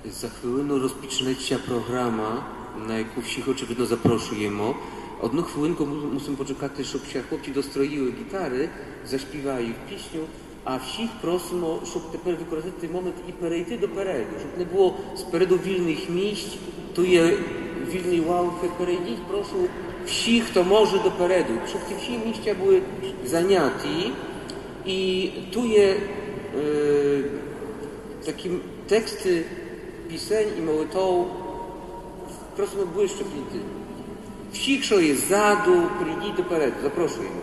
За хвилину розпочнеться програма, на яку всіх, очевидно, запрошуємо. Одну хвилинку мусимо почекати, щоб ще хлопці достроїли гітари, заспівають пісню, а всіх просимо, щоб тепер використати цей момент і перейти допереду, щоб не було спереду вільних місць, тут є вільні лавки, перейдіть, прошу всіх, хто може, допереду, щоб ці всі місця були зайняті. І тут є такі тексти пісень і молитов, просимо ближче підійти. Всі, що є ззаду, прийдіть допереду, запрошуємо.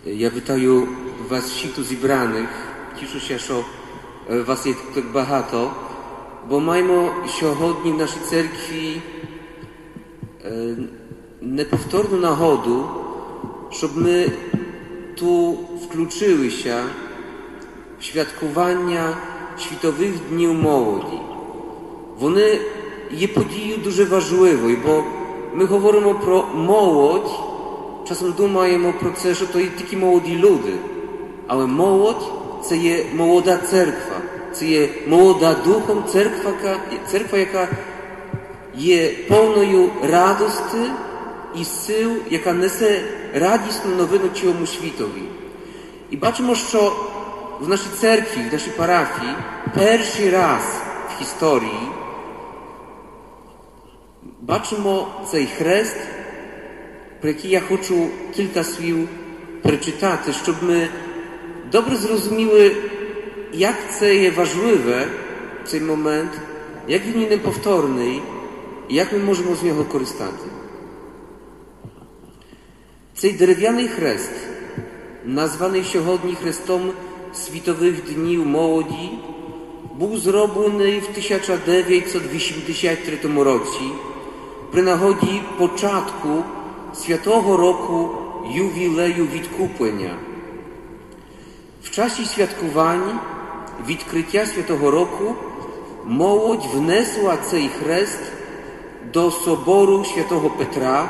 Я вітаю вас всіх тут зібраних. Тішуся, що вас є так багато, бо маємо сьогодні в нашій церкві неповторну нагоду, щоб ми tu включили się в святкування Світових днів молоді. Вони є подією дуже важливою, бо ми говоримо про молодь, часом думаємо про це, що то є тільки молоді люди. Але молодь – це є молода церква, це є молода духом церква, яка є повною радості і сил, яка несе радісну новину цілому світові. І бачимо, що в нашій церкві, в нашій парафії перший раз в історії бачимо цей хрест, про який я хочу кілька слів прочитати, щоб ми добре зрозуміли, як це є важливе, цей момент, як він є неповторний і як ми можемо з нього користати. Цей дерев'яний хрест, названий сьогодні Хрестом Світових днів молоді, був зроблений в 1983 році при нагоді початку святого року ювілею відкуплення. В часі святкувань відкриття святого року молодь внесла цей хрест до собору Святого Петра,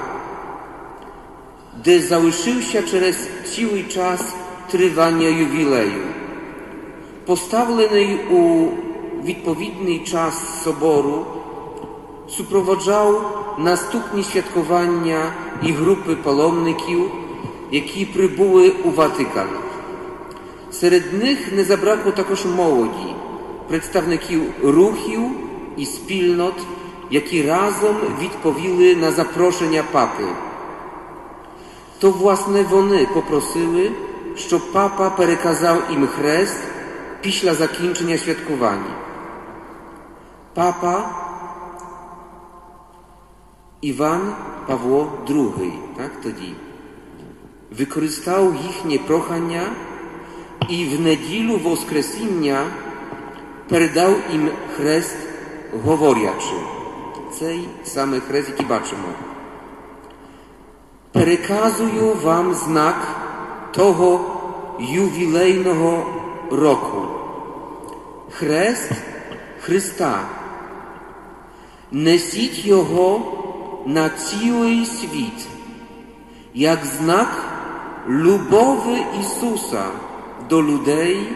де залишився через цілий час тривання ювілею. Поставлений у відповідний час собору, супроводжав наступні святкування і групи паломників, які прибули у Ватикан. Серед них не забракло також молоді, представників рухів і спільнот, які разом відповіли на запрошення папи. То, власне, вони попросили, щоб папа переказав їм хрест після закінчення святкування. Папа Іван Павло II, так, тоді, використав їхнє прохання і в неділю Воскресіння передав їм хрест, говорячи. Цей самий хрест, який бачимо. Переказую вам знак того ювілейного року. Хрест Христа. Несіть його на цілий світ, як знак любові Ісуса до людей,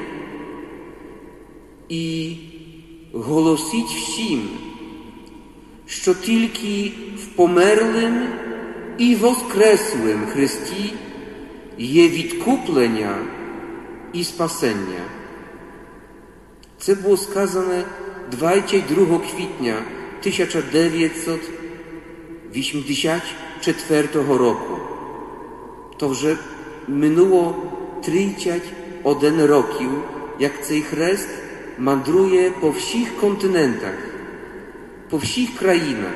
і голосіть всім, що тільки в померлим і воскреслим Христі є відкуплення і спасення. Це було сказане 22 квітня 1984 року. То вже минуло 31 років, як цей хрест мандрує по всіх континентах, по всіх країнах.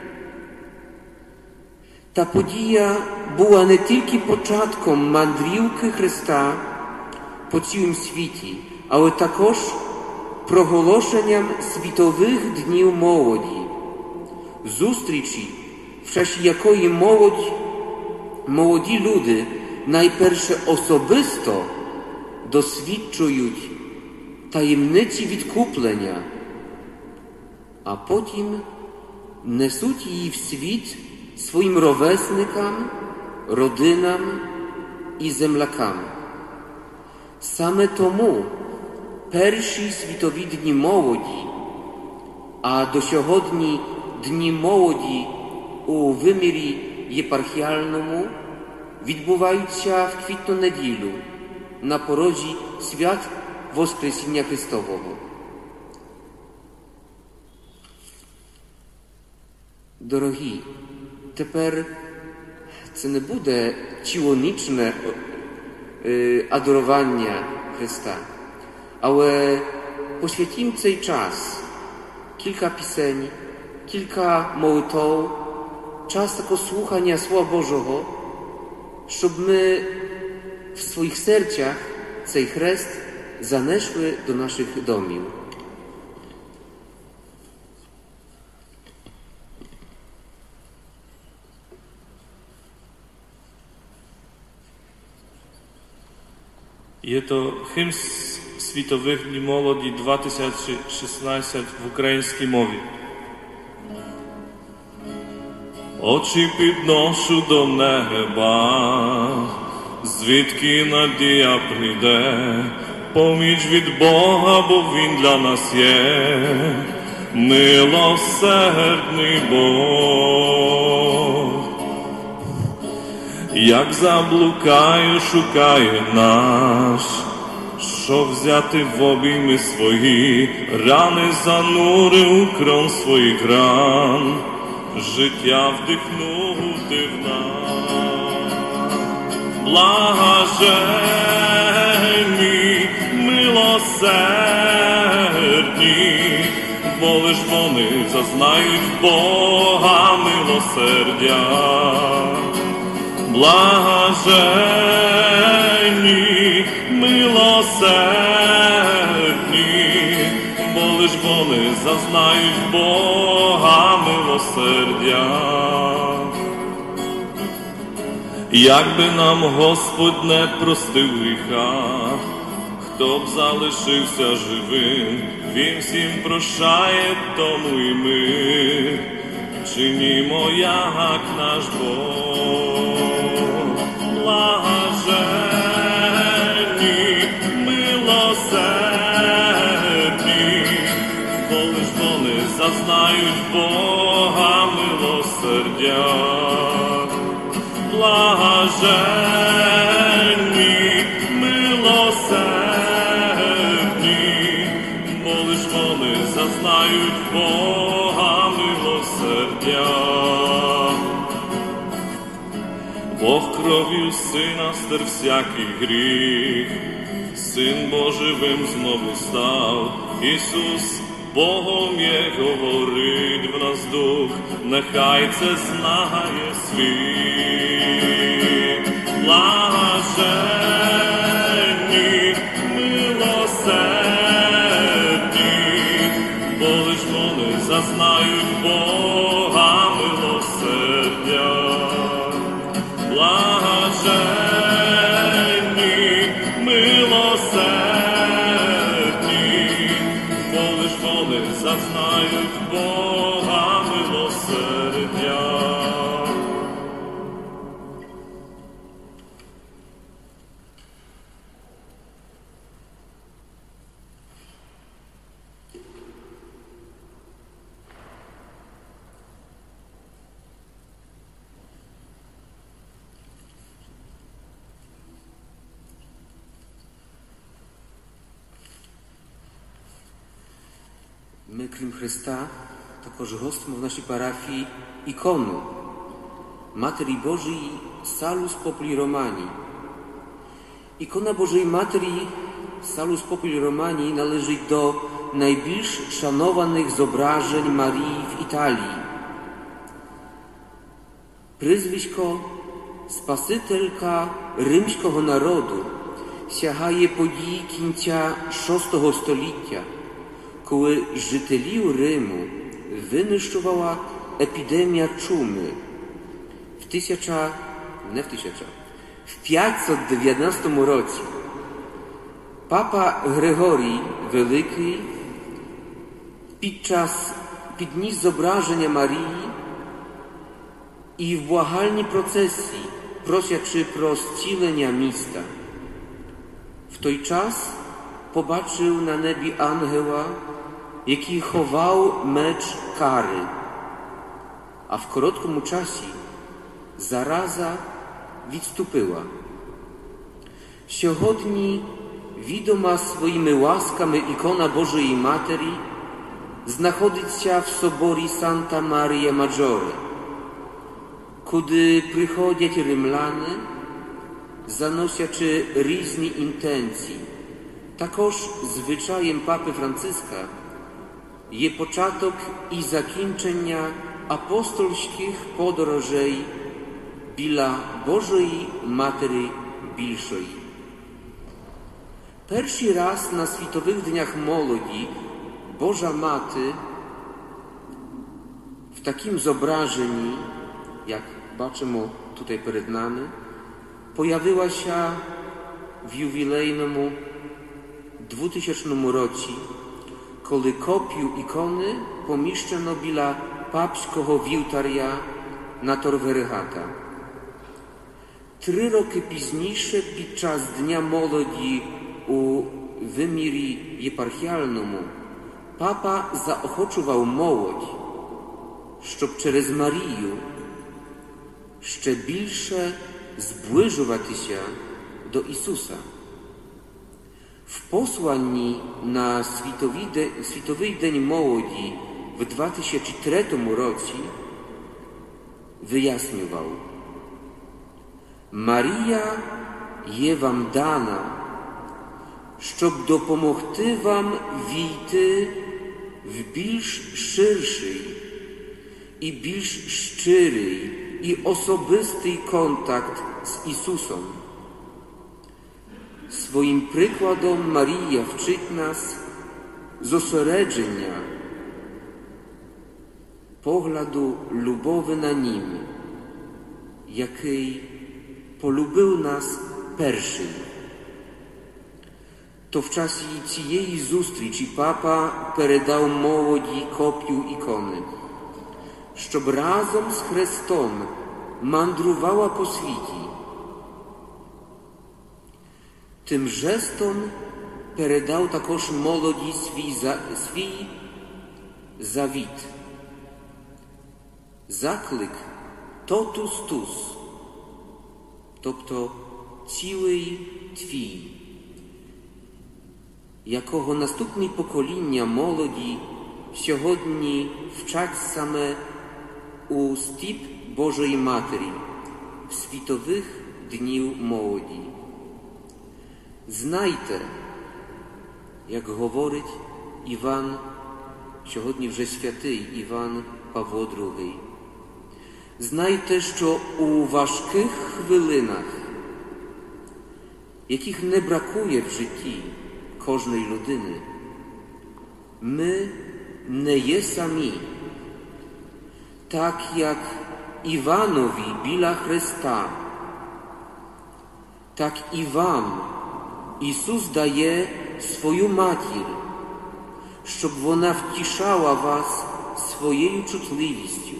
Та подія була не тільки початком мандрівки Христа по цілому світі, але також проголошенням Світових днів молоді, зустрічі, в часі якої молоді люди найперше особисто досвідчують таємниці відкуплення, а потім несуть її в світ своїм ровесникам, родинам і землякам. Саме тому перші Світові дні молоді, а до сьогодні Дні молоді у вимірі єпархіальному, відбуваються в квітну неділю на порозі свят Воскресіння Христового. Дорогі, тепер це не буде цілонічне адорування Христа, але посвятім цей час кілька пісень, кілька молитв, час такого слухання Слова Божого, щоб ми w swoich sercach цей хрест занесли до наших домів. Є то hymn Світових Днів Молоді 2016 в українській мові. Очі підношу до неба, звідки надія прийде, поміч від Бога, бо Він для нас є, милосердний Бог. Як заблукаю, шукає наш, щоб взяти в обійми свої, рани занурив у кров своїх ран, життя вдихнути в нас. Блаженні, милосердні, бо лиш вони зазнають Бога милосердя. Блаженні, милосердні, бо лиш вони зазнають Бога милосердя. Як би нам Господь не простив гріха, хто б залишився живим, Він всім прощає, тому і ми чинімо, як наш Бог. Блаженні, милосердні, бо лиш вони зазнають Бога милосердя. Блаженні, милосердні, бо лиш вони зазнають Бога милосердя. Бог кров'ю Сина стер всякий гріх, Син Боживим знову став, Ісус Богом є, говорить в нас Дух, нехай це знає світ. Блаженні, милосердні, бо лиш вони зазнають Бога милосердя. Блаженні, милосердні, бо лиш вони зазнають Бога милосердя. Ми, крім Христа, також гостимо в нашій парафії ікону Матері Божої Salus Populi Romani. Ікона Божої Матері Salus Populi Romani належить до найбільш шанованих зображень Марії в Італії. Прізвисько Спасителька римського народу сягає подій кінця VI століття, коли жителів Риму винищувала епідемія чуми в 519 році. Папа Григорій Великий підніс зображення Марії і в благальній процесії, просячи про зцілення міста. В той час побачив на небі ангела, який ховав меч кари, а в короткому часі зараза відступила. Сьогодні відома своїми ласками ікона Божої Матері знаходиться в соборі Санта Марія Маджоре, куди приходять римляни, заносячи різні інтенції. Також звичаєм Папи Франциска є початок і закінчення апостольських подорожей біля Божої Матері Більшої. Перший раз на Світових днях молоді Божа Мати в таким зображенні, як бачимо tutaj перед нами, появилася в ювілейному 2000 році, коли копію ікони поміщено біля папського вівтаря на Торверегата. 3 роки пізніше, під час Дня молоді у вимірі єпархіальному, папа заохочував молодь, щоб через Марію ще більше зближуватися до Ісуса. В посланні на Світовий день молоді в 2003 році вияснював: Марія є вам дана, щоб допомогти вам війти в більш ширший і більш щирий і особистий контакт з Ісусом. Своїм прикладом Марія вчить нас зосередження погляду любові на Нім, який полюбив нас перший. То в часі цієї зустрічі папа передав молоді копію ікони, щоб разом з Христом мандрувала по світі. Тим жестом передав також молоді свій завіт. Заклик «Totus tus», тобто «цілий твій», якого наступні покоління молоді сьогодні вчать саме у стіп Божої Матері в Світових днів молоді. Знайте, як говорить Іван, сьогодні вже святий Іван Павло II, знайте, що у важких хвилинах, яких не бракує в житті кожної людини, ми не є самі. Так як Іванові біля Христа, так і вам Ісус дає свою матір, щоб вона втішала вас своєю чутливістю.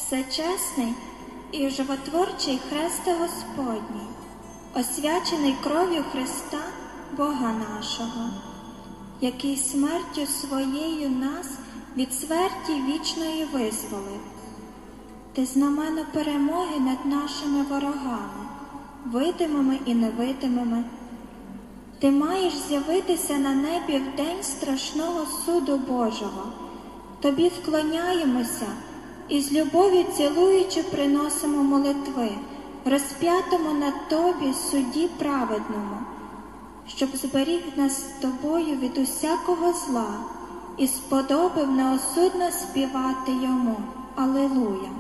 всечесний і животворчий хресте Господній, освячений кров'ю Христа, Бога нашого, який смертю своєю нас від смерті вічної визволив. Ти знамено перемоги над нашими ворогами, видимими і невидимими. Ти маєш з'явитися на небі в день страшного суду Божого. Тобі вклоняємося і з любов'ю цілуючи приносимо молитви, розп'ятому на тобі суді праведному, щоб зберіг нас з тобою від усякого зла і сподобив неосудно співати йому. Алілуя!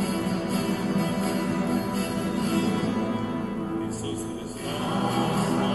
Ісус Христос,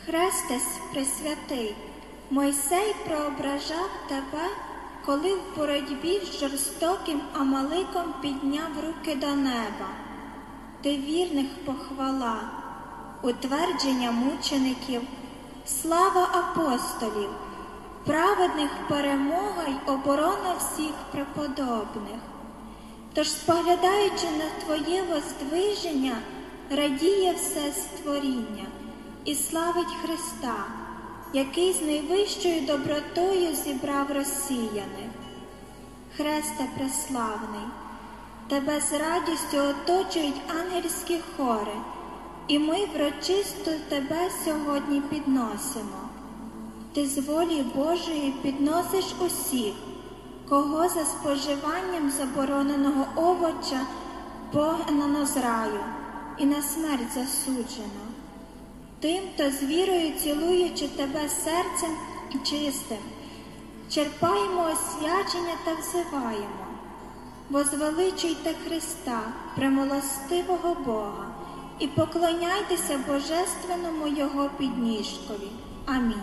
Хрестесь пресвятий, Мойсей проображав тебе, коли в боротьбі з жорстоким Амаликом підняв руки до неба. Ти вірних похвала, утвердження мучеників, слава апостолів, праведних перемога й оборона всіх преподобних. Тож, споглядаючи на Твоє воздвиження, радіє все створіння і славить Христа, який з найвищою добротою зібрав розсіяних. Хресте преславний, Тебе з радістю оточують ангельські хори, і ми врочисто Тебе сьогодні підносимо. Ти з волі Божої підносиш усіх, кого за споживанням забороненого овоча погнано з раю і на смерть засуджено. Тим, хто з вірою, цілуючи Тебе серцем чистим, черпаємо освячення та взиваємо. Возвеличуйте Христа, премилостивого Бога, і поклоняйтеся божественному Його підніжкові. Амінь.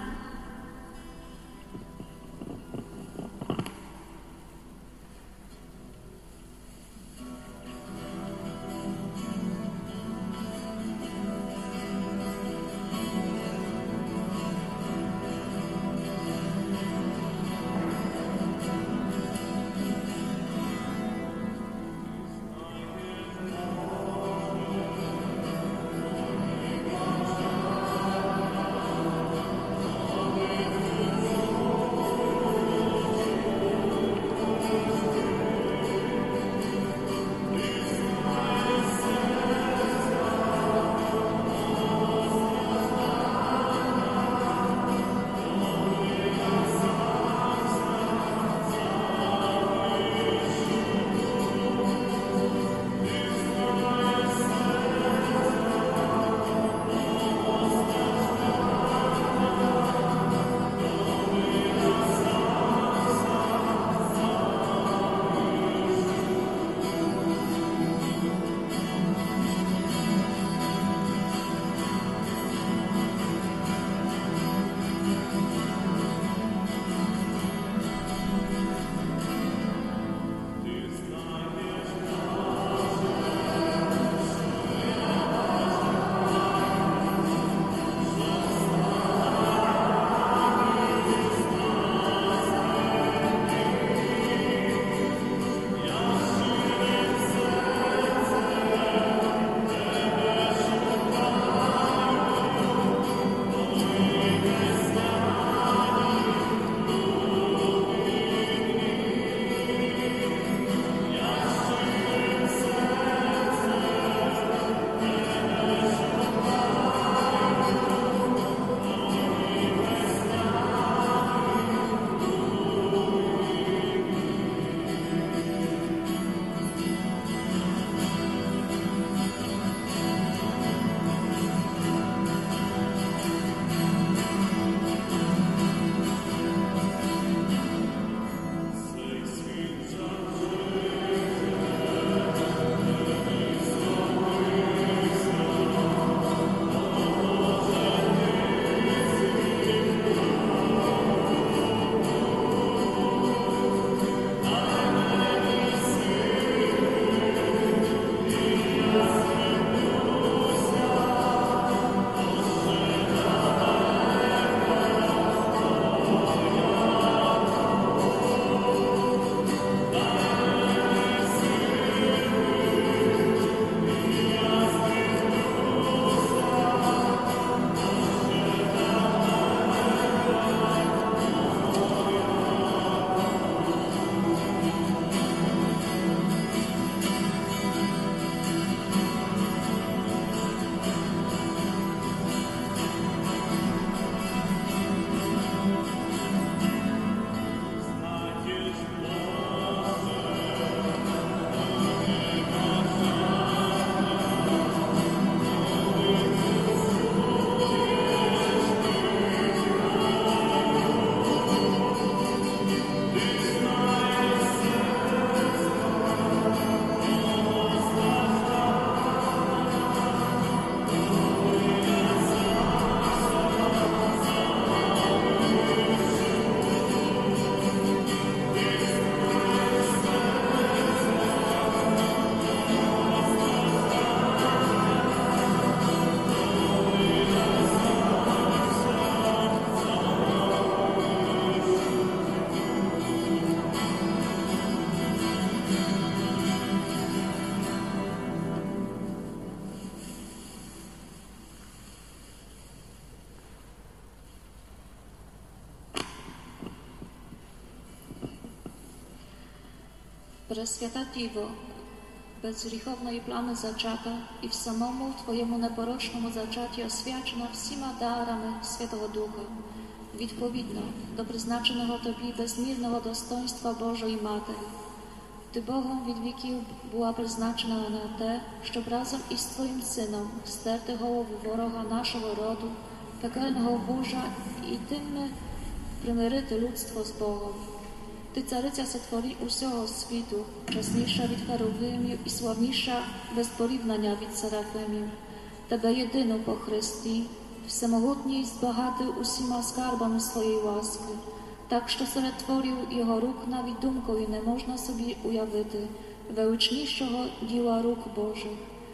Пресвята Діво, безгріховної плами зачата і в самому Твоєму непорочному зачаті освячена всіма дарами Святого Духа, відповідно до призначеного Тобі безмірного достоинства Божої Матері. Ти Богом від віків була призначена на те, щоб разом із Твоїм Сином стерти голову ворога нашого роду, пекельного вужа і тим примирити людство з Богом. Ти цариця сотворі усього світу, чесніша від херувимів і славніша без порівняння від серафимів. Тебе єдину по Христі, всемогутній збагатив усіма скарбами своєї ласки, так що серед творів його рук навіть думкою не можна собі уявити величнішого діла рук Божих.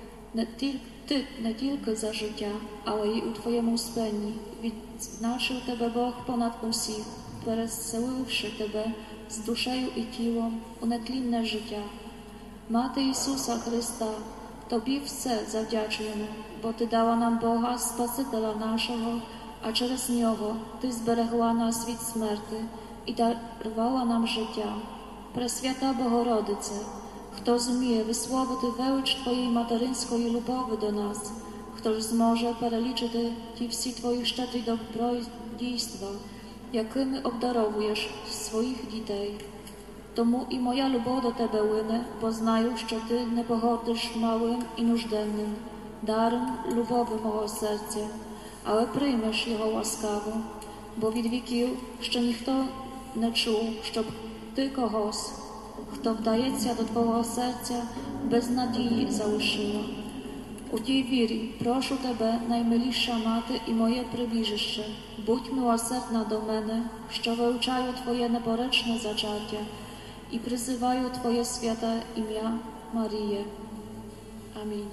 Ти не тільки за життя, але й у Твоєму спенні відзначив тебе Бог понад усіх, переселивши тебе з душею і тілом у нетлінне життя. Мати Ісуса Христа, Тобі все завдячуємо, бо Ти дала нам Бога, Спасителя нашого, а через Нього Ти зберегла нас від смерти і дарувала нам життя. Пресвята Богородице, хто зуміє висловити велич Твоєї материнської любові до нас, хто ж зможе перелічити ті всі Твої щедрі добродійства, якими обдаровуєш своїх дітей. Тому і моя любов до Тебе лине, бо знаю, що Ти не погордиш малим і нужденним, даром любові мого серця, але приймеш його ласкаво, бо від віків ще ніхто не чув, щоб Ти когось, хто вдається до Твого серця, без надії залишила. У тій вірі прошу Тебе, наймиліша мати і моє прибіжище, будь милосердна до мене, що вивчаю Твоє непорочне зачаття і призиваю Твоє святе ім'я Маріє. Амінь.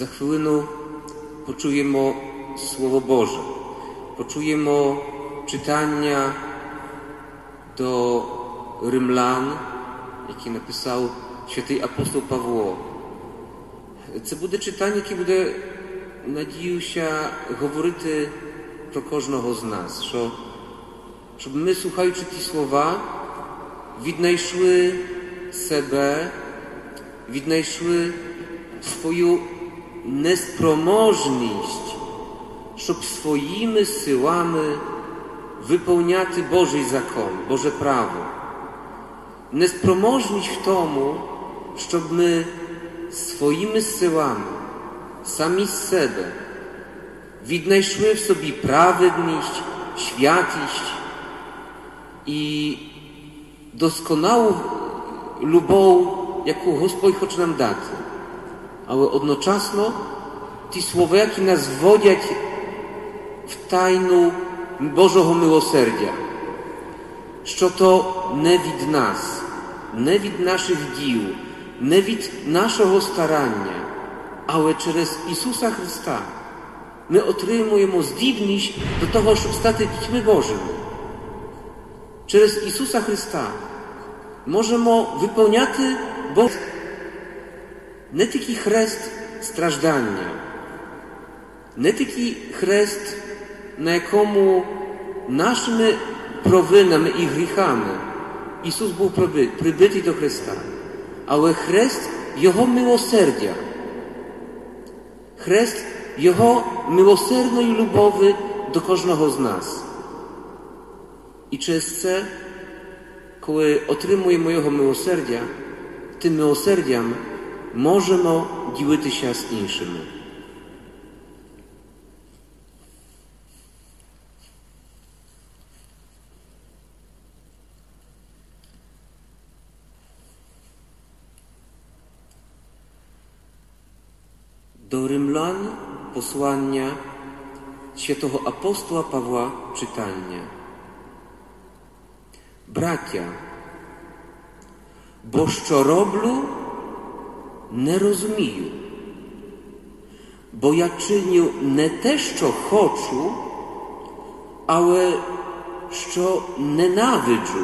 за хвилину почуємо Слово Боже, почуємо читання до Римлян, які написав святий апостол Павло. Це буде читання, яке буде, надіюся, говорити про кожного з нас, щоб ми, слухаючи ті слова, віднайшли себе, віднайшли свою неспроможність, щоб своїми силами виповняти Божий закон, Боже право. Неспроможність в тому, щоб ми своїми силами, самі з себе, віднайшли в собі праведність, святість і досконалу любов, яку Господь хоче нам дати. Але одночасно ті слова, які нас вводять в тайну Божого милосердя, що то не від нас, не від наших діл, не від нашого старання, але через Ісуса Христа ми отримуємо здібність до того, щоб стати дітьми Божими. Через Ісуса Христа можемо виповняти Божий не тільки хрест страждання, не тільки хрест, на якому нашими провинами і гріхами Ісус був прибитий до Христа, але хрест Його милосердя, хрест Його милосердної любові до кожного з нас. І через це, коли отримуємо Його милосердя, тим милосердям можемо ділитися з іншими. До Римлян послання святого апостола Павла читання. Браття, бо що роблю, не розумію, бо я чиню не те, що хочу, але що ненавиджу,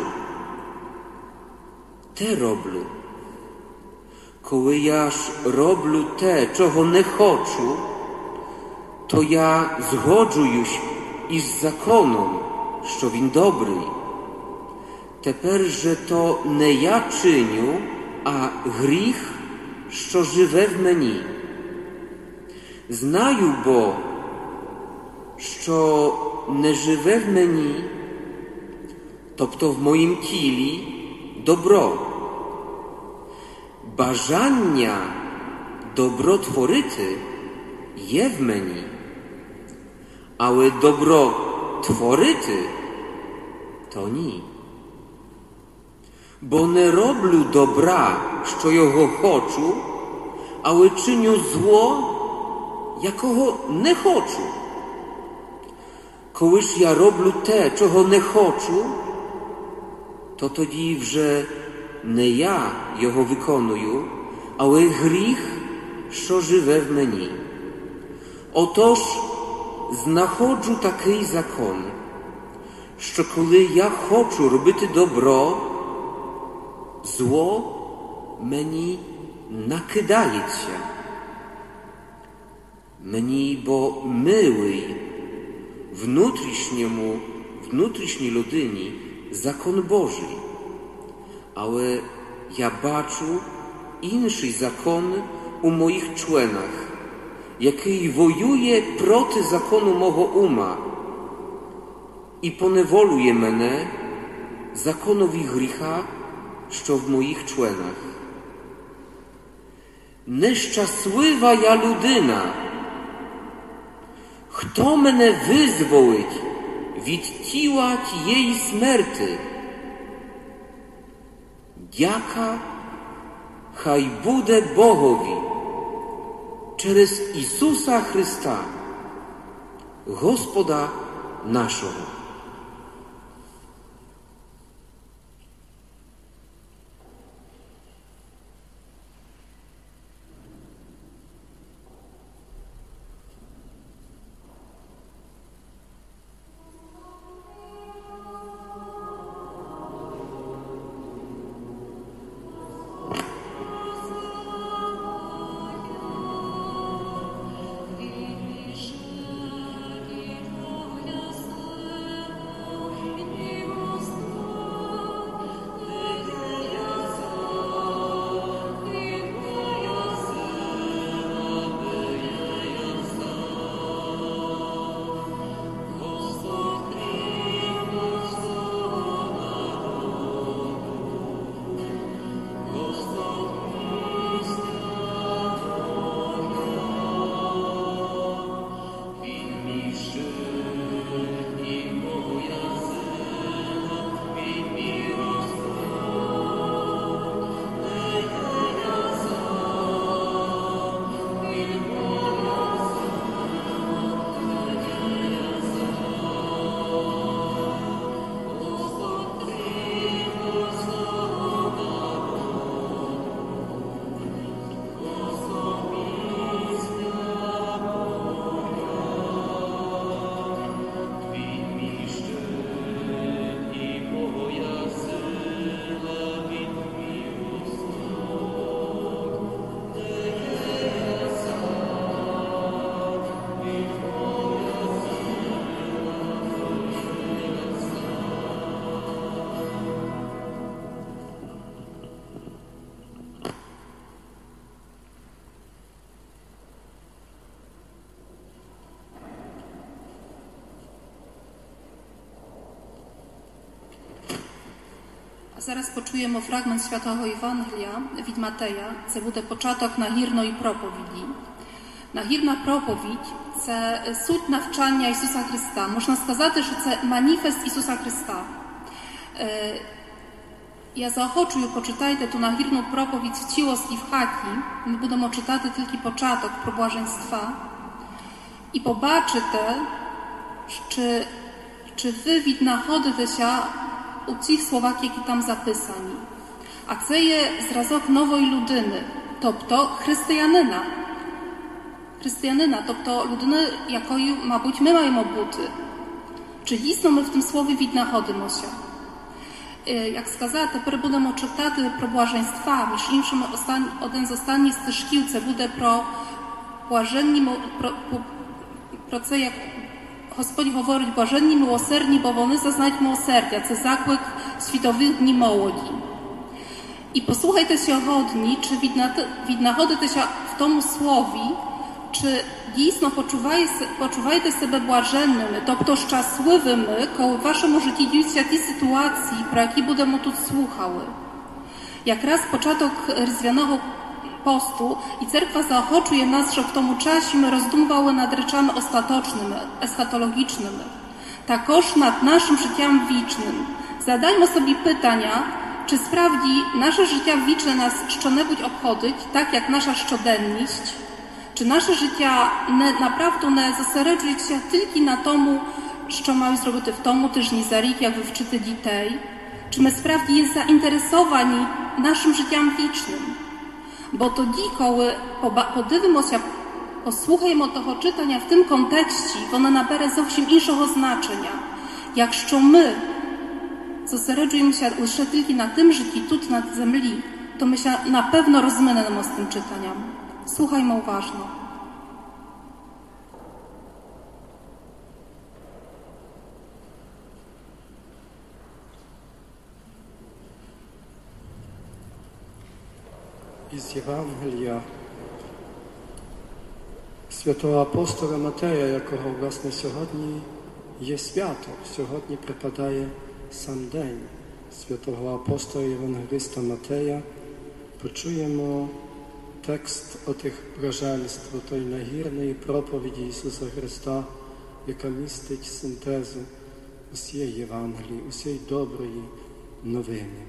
те роблю. Коли я ж роблю те, чого не хочу, то я згоджуюсь із законом, що він добрий. Тепер же то не я чиню, а гріх, що живе в мені. Знаю бо, що не живе в мені, тобто в моїм тілі, добро. Бажання добро творити є в мені, але добро творити то ні. Бо не роблю добра, що його хочу, але чиню зло, якого не хочу. Коли ж я роблю те, чого не хочу, то тоді вже не я його виконую, але гріх, що живе в мені. Отож, знаходжу такий закон, що коли я хочу робити добро, зло мені накидається. Мені бо милий внутрішній людині закон Божий. Але я бачу інший закон у моїх членах, який воює проти закону мого ума і поневолює мене законові гріха, що в моїх членах. Нещаслива я людина! Хто мене визволить від тіла тієї смерти? Дяка хай буде Богові через Ісуса Христа, Господа нашого. Зараз почуємо фрагмент Святого Євангелія від Матея. Це буде початок нагірної проповіді. Нагірна проповідь – це суть навчання Ісуса Христа. Можна сказати, що це маніфест Ісуса Христа. Я заохочую, почитайте ту нагірну проповідь в цілості в хаті. Ми будемо читати тільки початок про блаженства. І побачите, чи ви віднаходитеся у цих словах, які там записані. А це є зразок нової людини, тобто християнина. Християнина, тобто людини, якою, мабуть, ми маємо бути. Чи дійсно ми в тим слові віднаходимося? Як сказати, тепер будемо читати про блаженства. Між іншим, один з останніх стишків це буде про блаженні, про це, як Господь говорить, блаженні милосердні, бо вони зазнають милосердя. Це заклик Світових днів молоді. І послухайте сьогодні, чи віднаходитеся в тому слові, чи дійсно почуваєте себе блаженними, тобто щасливими, коли в вашому житті діються ті ситуації, про які будемо тут слухали. Якраз початок Різдвяного посту і Церква заохочує нас, щоб в тому часі ми роздумували над речами остаточними, ескатологічними, також над нашим життям вічним. Задajmy собі питання, чи справді наше життя вічне нас що-небудь обходить, так як наша щоденність, чи наше життя направду не зосереджується тільки на тому, що мають зробити в тому тижні за рік, як вивчити дітей, чи ми справді є заінтересовані нашим життям вічним. Bo тоді, коли подивимося, послухаємо того читання в тим контексті, воно набере зовсім іншого значення. Якщо ми зосереджуємося лише тільки на тим житті, тут на землі, то ми się na pewno rozmynемо z tym czytaniem. Słuchajmy uważno. Із Євангелія святого апостола Матея, якого, власне, сьогодні є свято. Сьогодні припадає сам день святого апостола Євангелиста Матея. Почуємо текст отих блаженств, тої нагірної проповіді Ісуса Христа, яка містить синтезу усієї Євангелії, усієї доброї новини.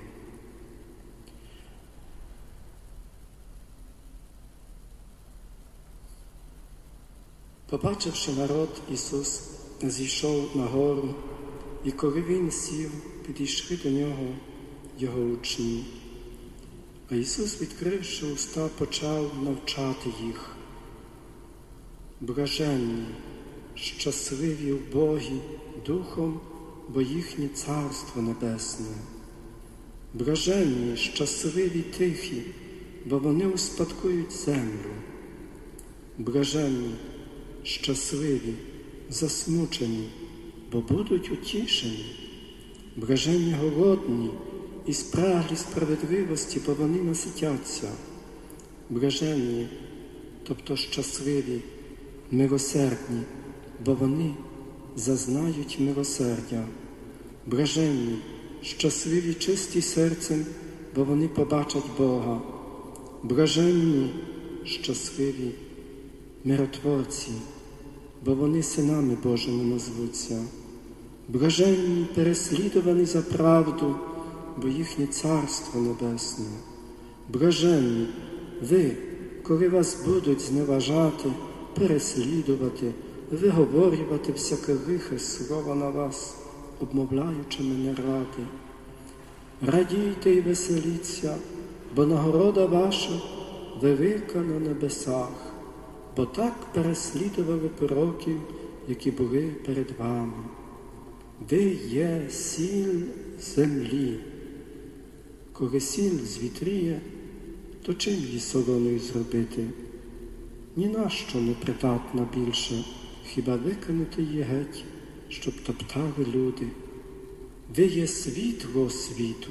Побачивши народ, Ісус зійшов на гору, і коли Він сів, підійшли до Нього Його учні. А Ісус, відкривши уста, почав навчати їх. Блаженні, щасливі в Богі Духом, бо їхнє Царство Небесне. Блаженні, щасливі тихі, бо вони успадкують землю. Блаженні, щасливі, засмучені, бо будуть утішені. Блаженні голодні і спраглі справедливості, бо вони наситяться. Блаженні, тобто щасливі, милосердні, бо вони зазнають милосердя. Блаженні, щасливі, чисті серцем, бо вони побачать Бога. Блаженні, щасливі, миротворці, бо вони синами Божими назвуться. Блаженні, переслідувані за правду, бо їхнє Царство Небесне. Блаженні ви, коли вас будуть зневажати, переслідувати, виговорювати всяке лихе слово на вас, обмовляючи мене ради. Радійте і веселіться, бо нагорода ваша велика на небесах, бо так переслідували пророків, які були перед вами. Ви є сіль землі. Коли сіль звітріє, то чим її солоною зробити? Ні на що не придатна більше, хіба викинути її геть, щоб топтали люди. Ви є світло світу.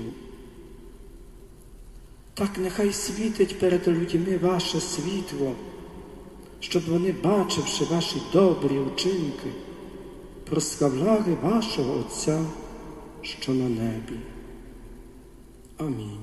Так нехай світить перед людьми ваше світло, щоб вони, бачивши ваші добрі учинки, прославляли вашого Отця, що на небі. Амінь.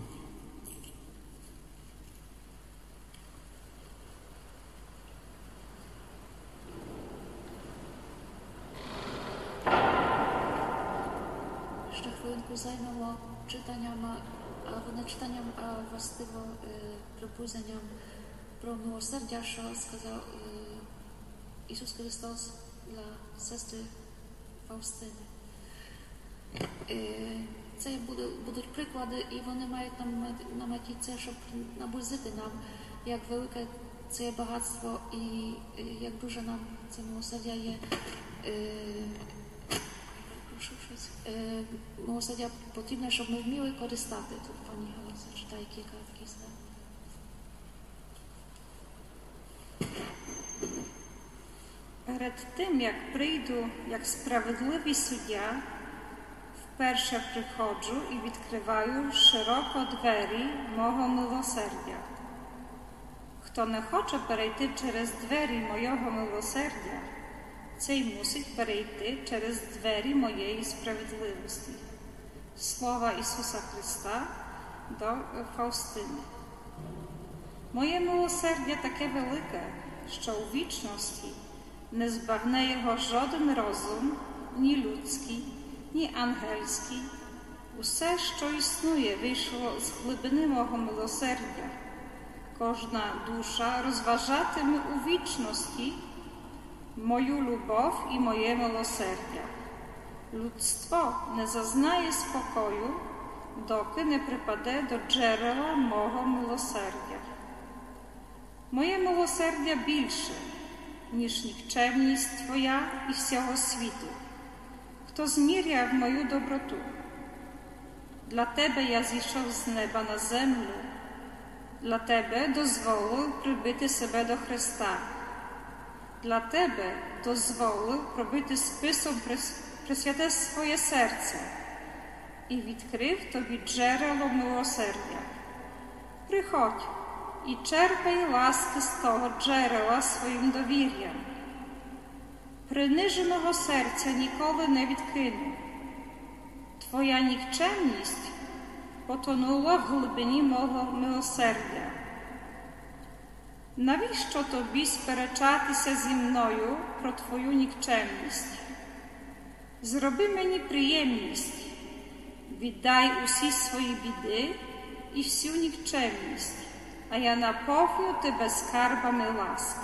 Ще хвилинку займемо читанням, або не читанням, а властиво припущенням про милосердя, що сказав Ісус Христос для сестри Фаустини. Це будуть приклади, і вони мають на меті це, щоб наблизити нам, як велике це є багатство і як дуже нам це милосердя є. Милосердя потрібне, щоб ми вміли користати. Тут пані Галина зачитає кілька таких слів. Перед тим, як прийду, як справедливий суддя, вперше приходжу і відкриваю широко двері мого милосердя. Хто не хоче перейти через двері мого милосердя, цей мусить перейти через двері моєї справедливості. Слова Ісуса Христа до Фаустини. Моє милосердя таке велике, що у вічності не збагне його жоден розум, ні людський, ні ангельський. Усе, що існує, вийшло з глибини мого милосердя. Кожна душа розважатиме у вічності мою любов і моє милосердя. Людство не зазнає спокою, доки не припаде до джерела мого милосердя. Моє милосердя більше, ніж нікчемність твоя і всього світу. Хто зміряв мою доброту? Для тебе я зійшов з неба на землю, для тебе дозволив прибити себе до Христа. Для тебе дозволив пробити списом присвяте своє серце і відкрив тобі джерело милосердя. Приходь і черпай ласки з того джерела своїм довір'ям. Приниженого серця ніколи не відкину. Твоя нікчемність потонула в глибині мого милосердя. Навіщо тобі сперечатися зі мною про твою нікчемність? Зроби мені приємність, віддай усі свої біди і всю нікчемність, а я наповню тебе скарбами ласк.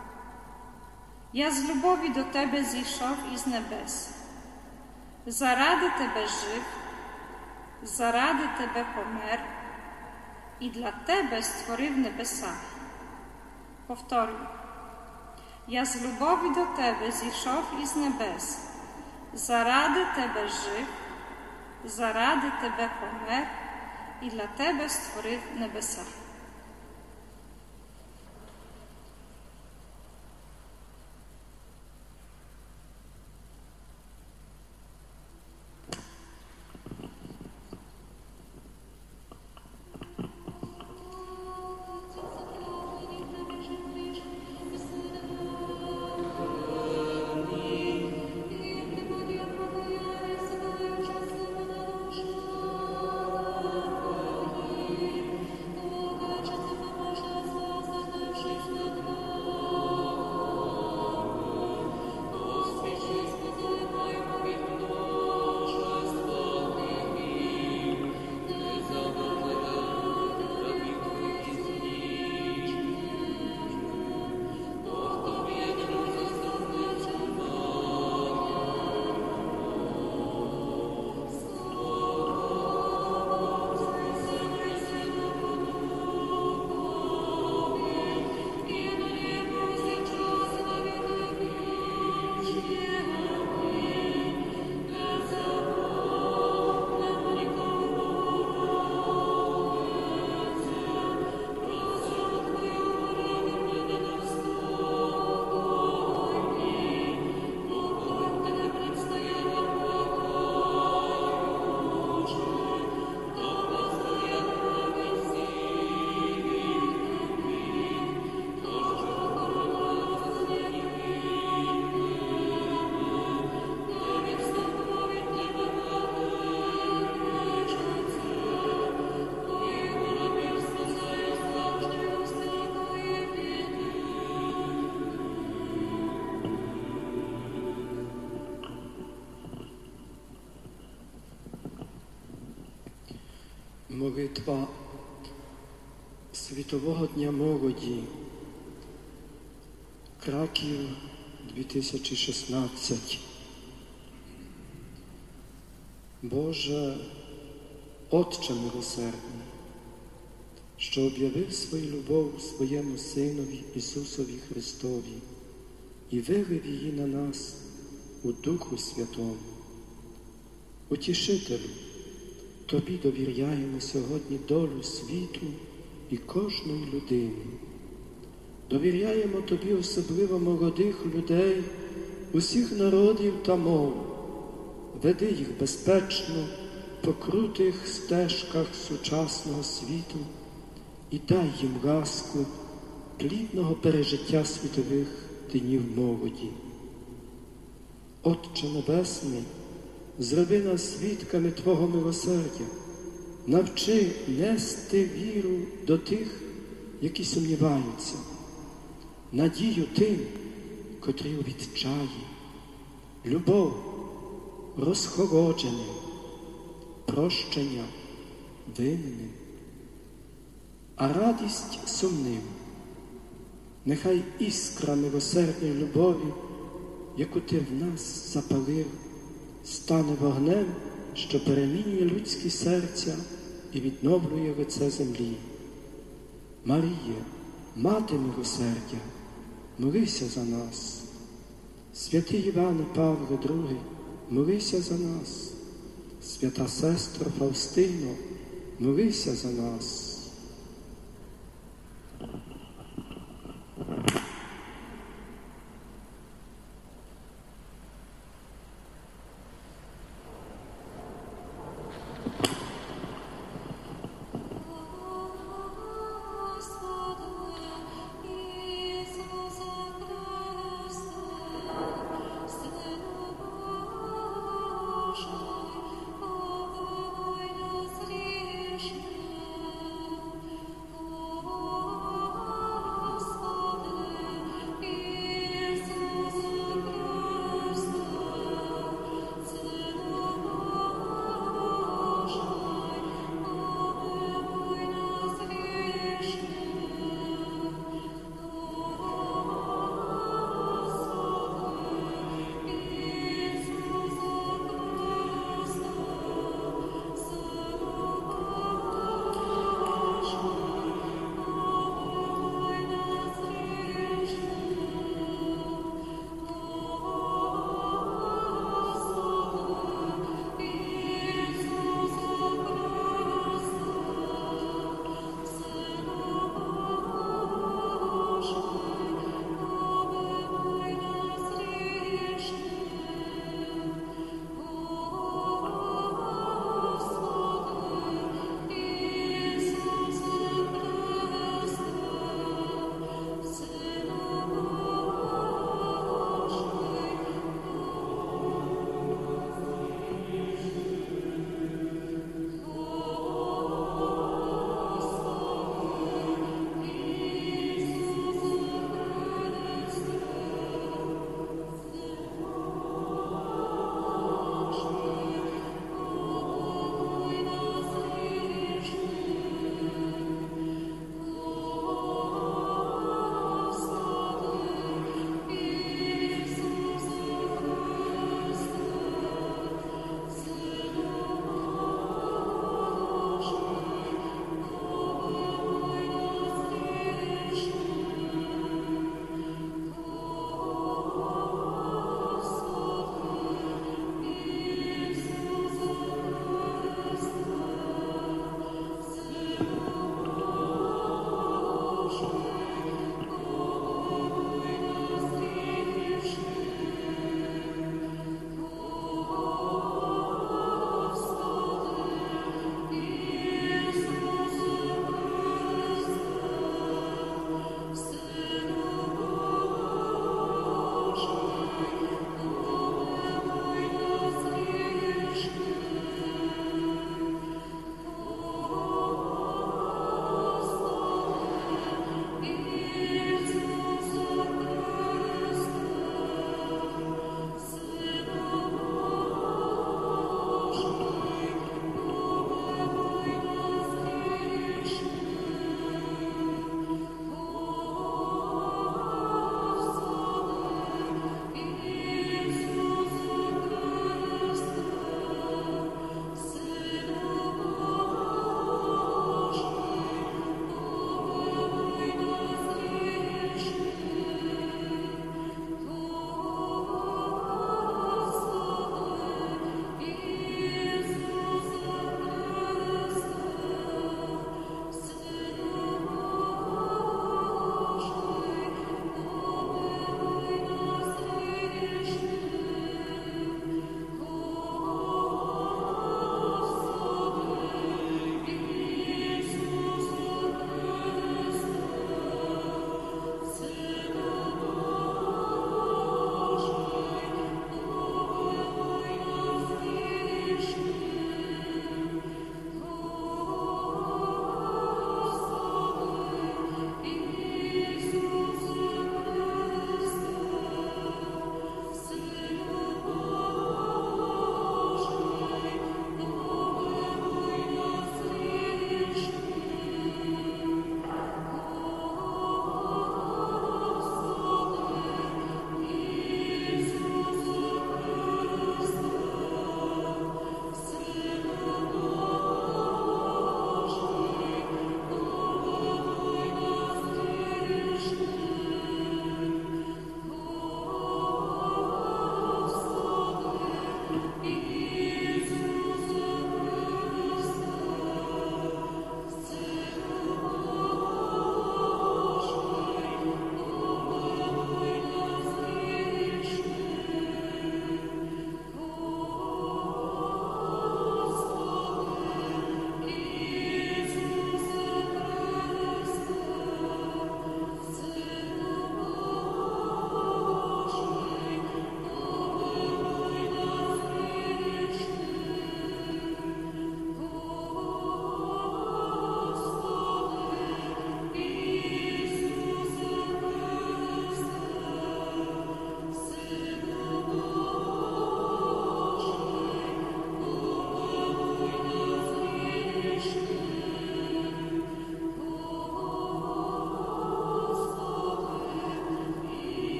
Я з любові до тебе зійшов із небес. Заради тебе жив, заради тебе помер, і для тебе створив небеса. Повторюю, я з любові до тебе зійшов із небес, заради тебе жив, заради тебе помер, і для тебе створив небеса. Bogom Молитва Світового дня молоді. Краків 2016. Боже, Отче милосердний, що об'явив свою любов своєму Синові Ісусові Христові і вилив її на нас у Духу Святому. Утішителю, Тобі довіряємо сьогодні долю світу і кожної людини. Довіряємо Тобі особливо молодих людей усіх народів та мов. Веди їх безпечно по крутих стежках сучасного світу і дай їм ласку плідного пережиття світових днів молоді. Отче Небесний, зроби нас свідками Твого милосердя, навчи нести віру до тих, які сумніваються, надію тим, котрі у відчаї, любов розхолодженим, прощення винним, а радість сумним. Нехай іскра милосердної любові, яку Ти в нас запалив, стане вогнем, що перемінює людські серця і відновлює лице землі. Маріє, Мати милосердя, молися за нас. Святий Іване Павле II, молися за нас. Свята сестро Фаустино, молися за нас.